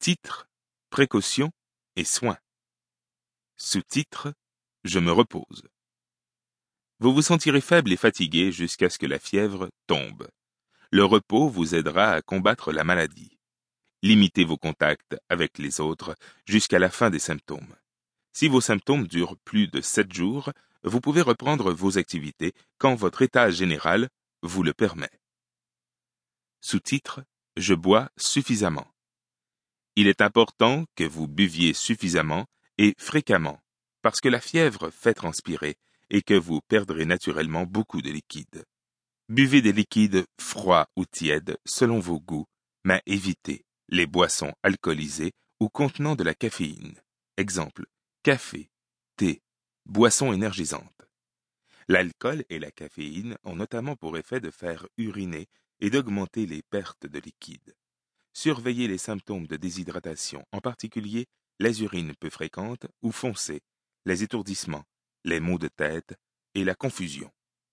Sous-titre, précaution et soins. Sous-titre, je me repose. Vous vous sentirez faible et fatigué jusqu'à ce que la fièvre tombe. Le repos vous aidera à combattre la maladie. Limitez vos contacts avec les autres jusqu'à la fin des symptômes. Si vos symptômes durent plus de 7 jours, vous pouvez reprendre vos activités quand votre état général vous le permet. Sous-titre, je bois suffisamment. Il est important que vous buviez suffisamment et fréquemment, parce que la fièvre fait transpirer et que vous perdrez naturellement beaucoup de liquide. Buvez des liquides froids ou tièdes selon vos goûts, mais évitez les boissons alcoolisées ou contenant de la caféine. Exemple, café, thé, boissons énergisantes. L'alcool et la caféine ont notamment pour effet de faire uriner et d'augmenter les pertes de liquide. Surveillez les symptômes de déshydratation, en particulier les urines peu fréquentes ou foncées, les étourdissements, les maux de tête et la confusion.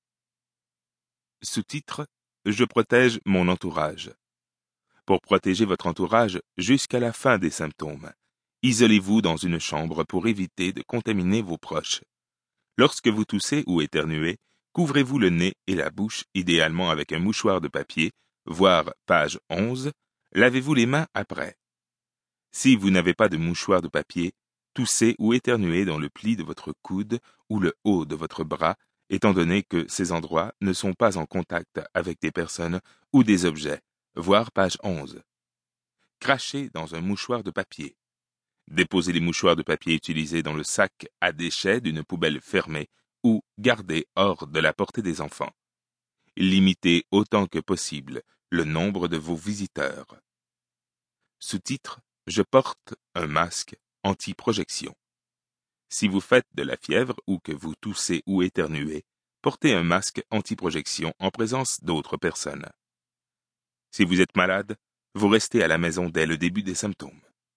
Sous-titre, je protège mon entourage. Pour protéger votre entourage jusqu'à la fin des symptômes, isolez-vous dans une chambre pour éviter de contaminer vos proches. Lorsque vous toussez ou éternuez, couvrez-vous le nez et la bouche, idéalement avec un mouchoir de papier, voire page 11, lavez-vous les mains après. Si vous n'avez pas de mouchoir de papier, toussez ou éternuez dans le pli de votre coude ou le haut de votre bras, étant donné que ces endroits ne sont pas en contact avec des personnes ou des objets, voire page 11. Crachez dans un mouchoir de papier. Déposez les mouchoirs de papier utilisés dans le sac à déchets d'une poubelle fermée ou gardez hors de la portée des enfants. Limitez autant que possible le nombre de vos visiteurs. Sous-titre, je porte un masque anti-projection. Si vous faites de la fièvre ou que vous toussez ou éternuez, portez un masque anti-projection en présence d'autres personnes. Si vous êtes malade, vous restez à la maison dès le début des symptômes.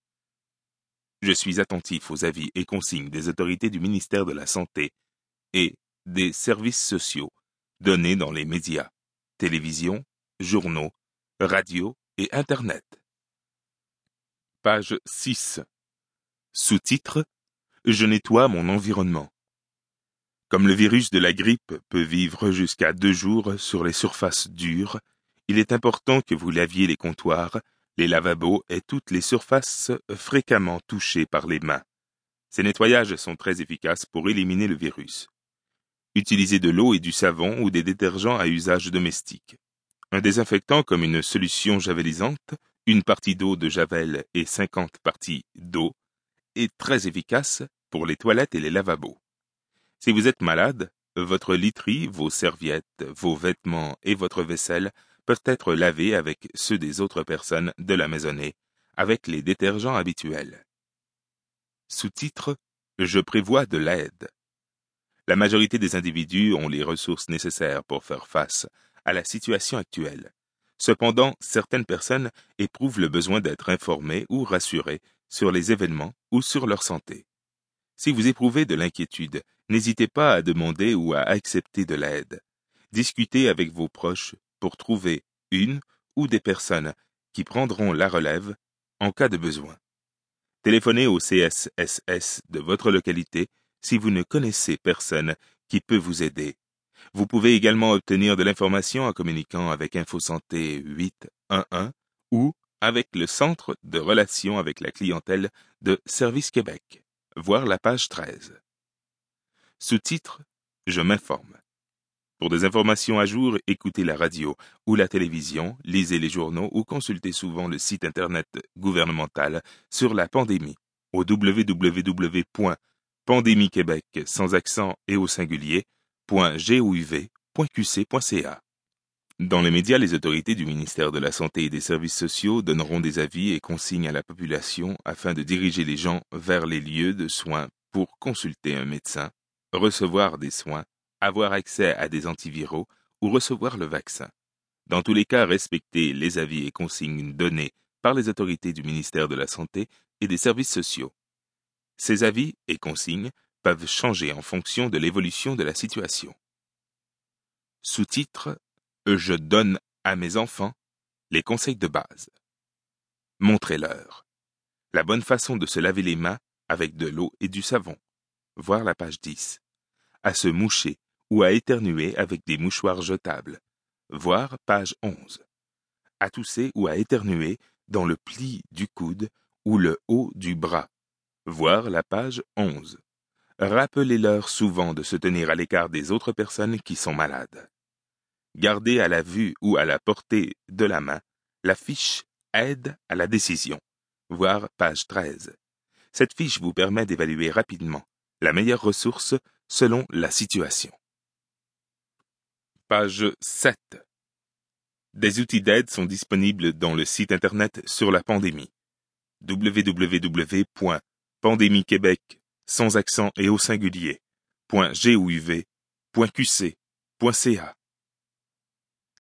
Je suis attentif aux avis et consignes des autorités du ministère de la Santé et des services sociaux donnés dans les médias, télévision, journaux, radio et Internet. Page 6. Sous-titre, je nettoie mon environnement. Comme le virus de la grippe peut vivre jusqu'à 2 jours sur les surfaces dures, il est important que vous laviez les comptoirs, les lavabos et toutes les surfaces fréquemment touchées par les mains. Ces nettoyages sont très efficaces pour éliminer le virus. Utilisez de l'eau et du savon ou des détergents à usage domestique. Un désinfectant comme une solution javelisante, une partie d'eau de javel et 50 parties d'eau, est très efficace pour les toilettes et les lavabos. Si vous êtes malade, votre literie, vos serviettes, vos vêtements et votre vaisselle peuvent être lavés avec ceux des autres personnes de la maisonnée, avec les détergents habituels. Sous-titre, je prévois de l'aide. La majorité des individus ont les ressources nécessaires pour faire face à la situation actuelle. Cependant, certaines personnes éprouvent le besoin d'être informées ou rassurées sur les événements ou sur leur santé. Si vous éprouvez de l'inquiétude, n'hésitez pas à demander ou à accepter de l'aide. Discutez avec vos proches pour trouver une ou des personnes qui prendront la relève en cas de besoin. Téléphonez au CSSS de votre localité si vous ne connaissez personne qui peut vous aider. Vous pouvez également obtenir de l'information en communiquant avec InfoSanté 811 ou avec le Centre de relations avec la clientèle de Service Québec. Voir la page 13. Sous-titre, je m'informe. Pour des informations à jour, écoutez la radio ou la télévision, lisez les journaux ou consultez souvent le site Internet gouvernemental sur la pandémie au www.pandemiequebec sans accent et au singulier .gouv.qc.ca. Dans les médias, les autorités du ministère de la Santé et des Services sociaux donneront des avis et consignes à la population afin de diriger les gens vers les lieux de soins pour consulter un médecin, recevoir des soins, avoir accès à des antiviraux ou recevoir le vaccin. Dans tous les cas, respectez les avis et consignes donnés par les autorités du ministère de la Santé et des Services sociaux. Ces avis et consignes peuvent changer en fonction de l'évolution de la situation. Sous-titre, je donne à mes enfants les conseils de base. Montrez-leur. La bonne façon de se laver les mains avec de l'eau et du savon. Voir la page 10. À se moucher ou à éternuer avec des mouchoirs jetables. Voir page 11. À tousser ou à éternuer dans le pli du coude ou le haut du bras. Voir la page 11. Rappelez-leur souvent de se tenir à l'écart des autres personnes qui sont malades. Gardez à la vue ou à la portée de la main la fiche Aide à la décision. Voir page 13. Cette fiche vous permet d'évaluer rapidement la meilleure ressource selon la situation. Page 7. Des outils d'aide sont disponibles dans le site internet sur la pandémie. www.pandemiequebec sans accent et au singulier .guv.qc.ca